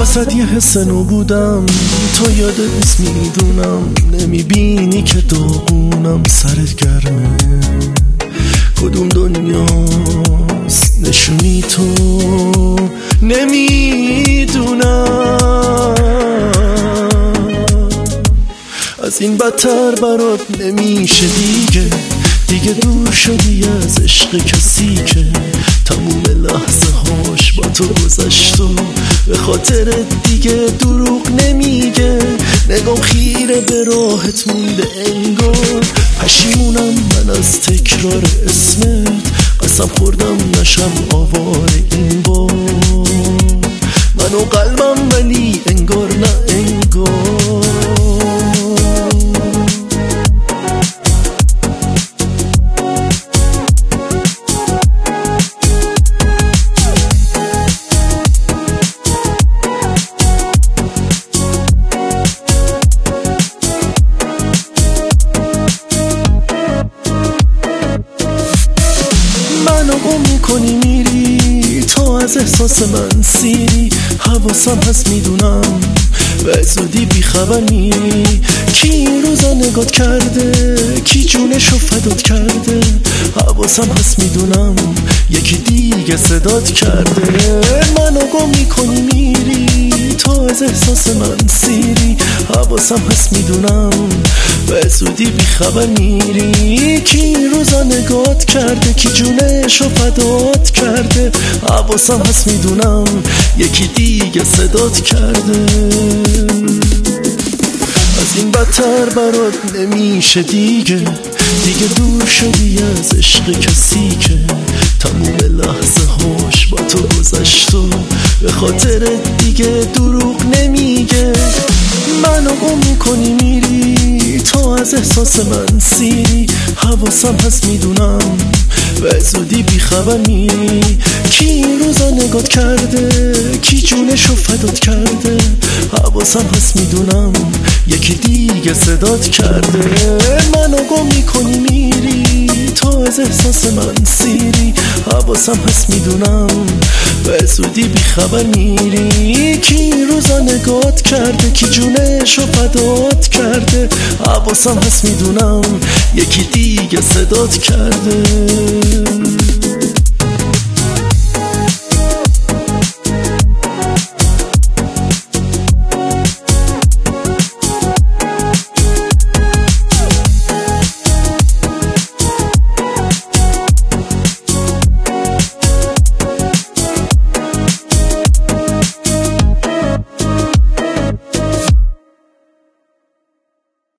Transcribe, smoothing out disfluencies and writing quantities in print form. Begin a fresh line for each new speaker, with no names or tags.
وسط یه حس نو بودم، تو یادت نیست میدونم، نمیبینی که داغونم، سرت گرمه کدوم دنیاست نشونی تو نمیدونم. از این بدتر برات نمیشه دیگه دور شدی از عشق کسی که تموم لحظه هاش با تو گذشت و به خاطر دیگه دروغ نمیگه. نگام خیره به راهت مونده انگار، پشیمونم من از تکرار اسمت، قسم خوردم نشم آواره این بار. من و قلبم ولی انگار نه انگار. منو گم میکنی میری، تو از احساس من سیری، حواسم هست میدونم به زودی بیخبر میری. کی این روزا نگات کرده، کی جونشو فدات کرده، حواسم هست میدونم یکی دیگه صدات کرده. منو گم میکنی میری، تو از احساس من سیری، حواسم هست میدونم به زودی بیخبر میری. کی این روزا نگات کرده، کی جونشو فدات کرده، حواسم هست میدونم یکی دیگه صدات کرده. از این بدتر برات نمیشه دیگه دور شدی از عشق کسی که تموم لحظه هاش با تو گذشت و به خاطر دیگه دروغ نمیگه. منو گم میکنی میری، تو از احساس من سیری، حواسم هست میدونم به زودی بیخبر میری. کی این روزا نگات کرده، کی جونشو فدات کرده، حواسم هست میدونم یکی دیگه صدات کرده. منو گم میکنی میری، تو از احساس من سیری، حواسم هست میدونم به زودی بیخبر میری. کی این روزا نگات کرده، کی جونشو فدات کرده، حواسم هست میدونم یکی دیگه صدات کرده.